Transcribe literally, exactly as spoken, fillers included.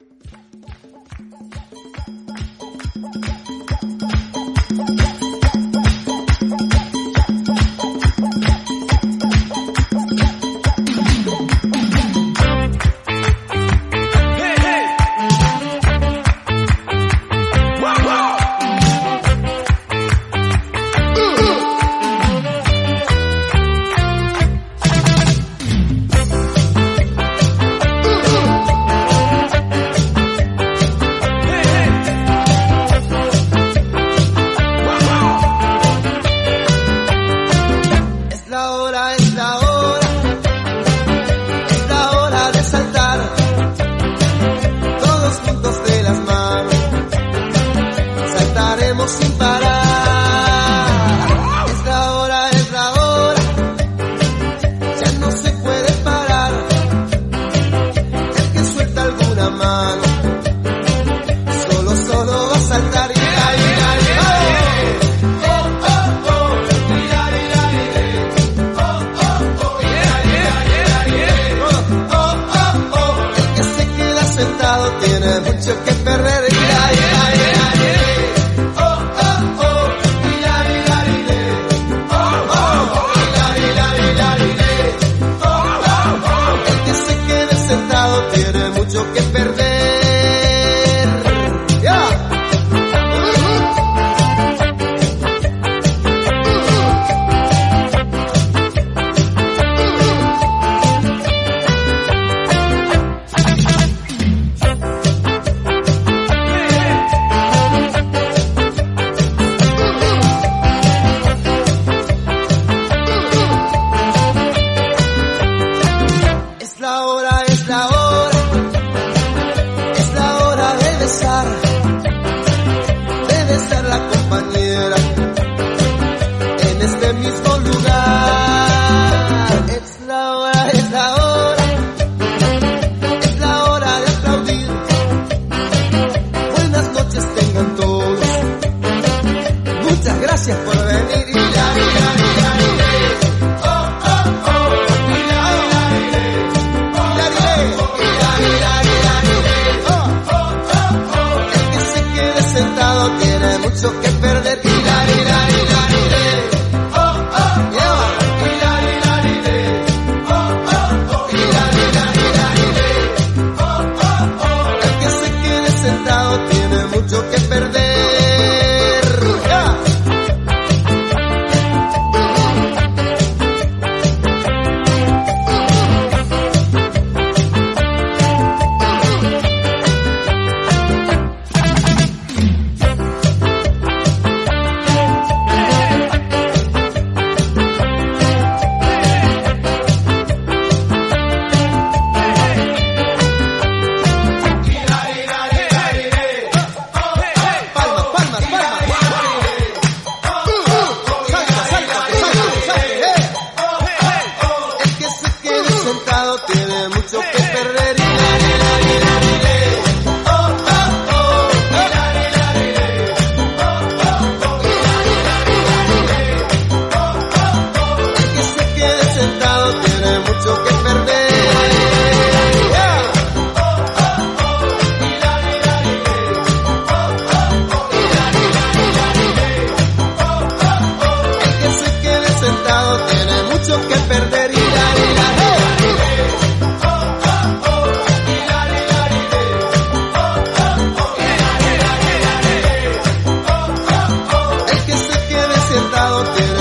Sin parar, es la hora, es la hora, ya no se puede parar. El que suelta alguna mano, solo, solo va a saltar. Y ay, ay, ay, oh, oh, oh, y ay, ay, oh, oh, oh, y ay, ay, ay, oh, oh, oh. El que se queda sentado tiene mucho que perder. Y ay, ay, ay. Tiene mucho que perder. Yeah. Es la hora, es la hora. Debe ser la compañera en este mismo lugar. Es la hora, es la hora, es la hora de aplaudir. Buenas noches tengan todos, muchas gracias por venir. Y ya, ya, ya, oh, oh, oh, y ya, ya, ya, ya, ya, sentado tiene mucho que perder. Y la, y la, y la, y la, oh, oh, yeah. Y la, y la, y la, oh, oh, oh, y la, y la, y la, oh, oh, oh. El que se quede sentado tiene mucho que perder. Yeah. Tiene mucho que perder. Y la, y la, y la, y la, oh, oh, oh, y la, y la, y la, oh, oh, oh, y la, y la, y la, oh, oh, oh. El que se quede sentado tiene mucho que perder. Yeah. Oh, oh, oh, y la, y la, y la, oh, oh, oh, y la, y la, y la, oh, oh, oh. El que se quede sentado tiene mucho que perder. Y la, y la, tiene